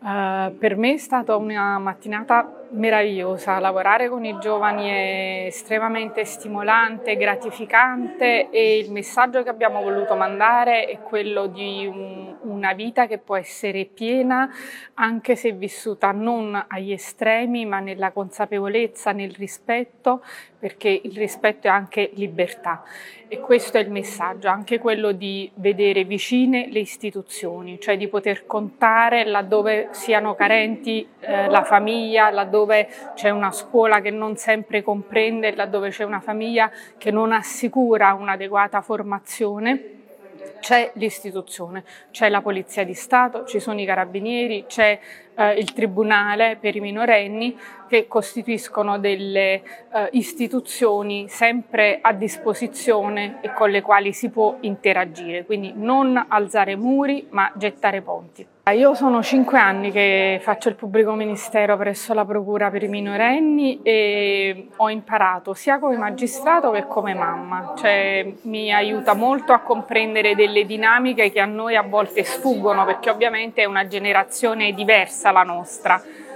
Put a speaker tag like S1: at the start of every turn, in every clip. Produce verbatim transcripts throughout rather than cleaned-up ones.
S1: Uh, per me è stata una mattinata meravigliosa. Lavorare con i giovani è estremamente stimolante, gratificante, e il messaggio che abbiamo voluto mandare è quello di un, una vita che può essere piena anche se vissuta non agli estremi, ma nella consapevolezza, nel rispetto, perché il rispetto è anche libertà. E questo è il messaggio, anche quello di vedere vicine le istituzioni, cioè di poter contare laddove siano carenti eh, la famiglia, laddove c'è una scuola che non sempre comprende, laddove c'è una famiglia che non assicura un'adeguata formazione. C'è l'istituzione, c'è la Polizia di Stato, ci sono i Carabinieri, c'è eh, il Tribunale per i minorenni, che costituiscono delle eh, istituzioni sempre a disposizione e con le quali si può interagire, quindi non alzare muri ma gettare ponti. Io sono cinque anni che faccio il pubblico ministero presso la Procura per i minorenni e ho imparato sia come magistrato che come mamma, cioè mi aiuta molto a comprendere delle dinamiche che a noi a volte sfuggono, perché ovviamente è una generazione diversa la nostra.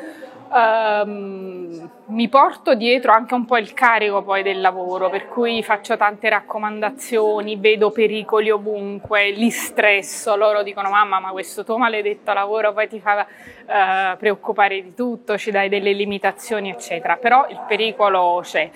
S1: Um, mi porto dietro anche un po' il carico poi del lavoro, per cui faccio tante raccomandazioni, vedo pericoli ovunque, li stresso, loro dicono: mamma, ma questo tuo maledetto lavoro poi ti fa uh, preoccupare di tutto, ci dai delle limitazioni eccetera, però il pericolo c'è.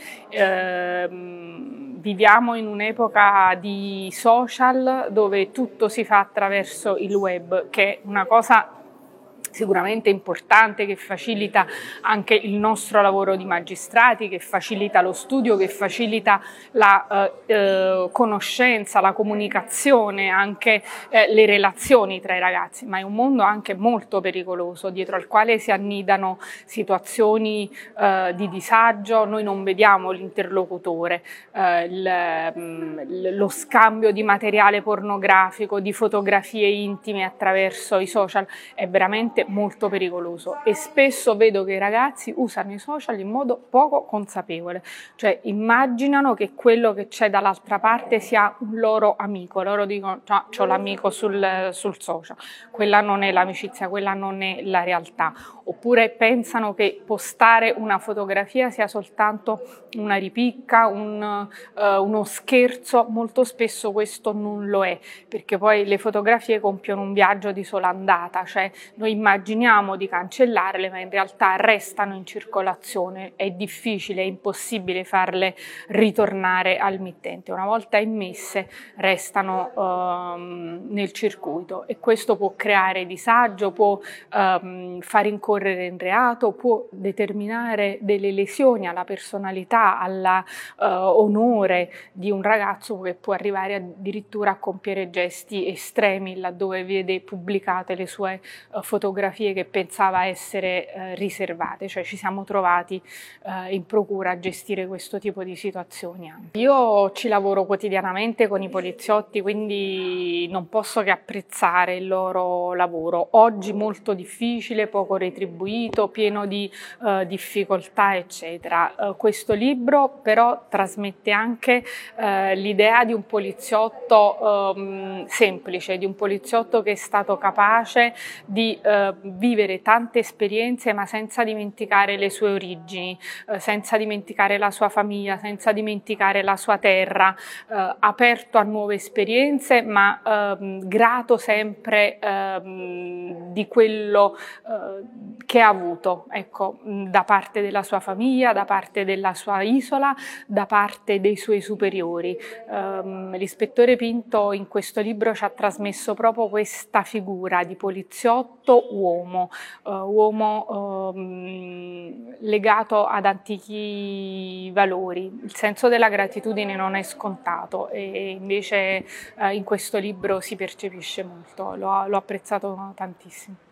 S1: Uh, viviamo in un'epoca di social dove tutto si fa attraverso il web, che è una cosa sicuramente importante, che facilita anche il nostro lavoro di magistrati, che facilita lo studio, che facilita la eh, eh, conoscenza, la comunicazione, anche eh, le relazioni tra i ragazzi, ma è un mondo anche molto pericoloso, dietro al quale si annidano situazioni eh, di disagio. Noi non vediamo l'interlocutore, eh, il, lo scambio di materiale pornografico, di fotografie intime attraverso i social è veramente molto pericoloso, e spesso vedo che i ragazzi usano i social in modo poco consapevole, cioè immaginano che quello che c'è dall'altra parte sia un loro amico. Loro dicono: no, c'ho l'amico sul, sul social, quella non è l'amicizia, quella non è la realtà. Oppure pensano che postare una fotografia sia soltanto una ripicca, un, uh, uno scherzo. Molto spesso questo non lo è, perché poi le fotografie compiono un viaggio di sola andata, cioè noi immaginiamo di cancellarle, ma in realtà restano in circolazione. È difficile, è impossibile farle ritornare al mittente. Una volta immesse restano um, nel circuito, e questo può creare disagio, può um, far incorrere in reato, può determinare delle lesioni alla personalità, all'onore uh, di un ragazzo, che può arrivare addirittura a compiere gesti estremi laddove vede pubblicate le sue uh, fotografie che pensava essere uh, riservate. Cioè ci siamo trovati uh, in procura a gestire questo tipo di situazioni anche. Io ci lavoro quotidianamente con i poliziotti, quindi non posso che apprezzare il loro lavoro. Oggi molto difficile, poco retribuito, pieno di uh, difficoltà eccetera. Uh, questo libro però trasmette anche uh, l'idea di un poliziotto um, semplice, di un poliziotto che è stato capace di uh, vivere tante esperienze ma senza dimenticare le sue origini, uh, senza dimenticare la sua famiglia, senza dimenticare la sua terra, uh, aperto a nuove esperienze ma uh, grato sempre uh, di quello uh, che ha avuto, ecco, da parte della sua famiglia, da parte della sua isola, da parte dei suoi superiori. Um, l'ispettore Pinto in questo libro ci ha trasmesso proprio questa figura di poliziotto uomo, uh, uomo um, legato ad antichi valori. Il senso della gratitudine non è scontato, e invece uh, in questo libro si percepisce molto. L'ho apprezzato tantissimo.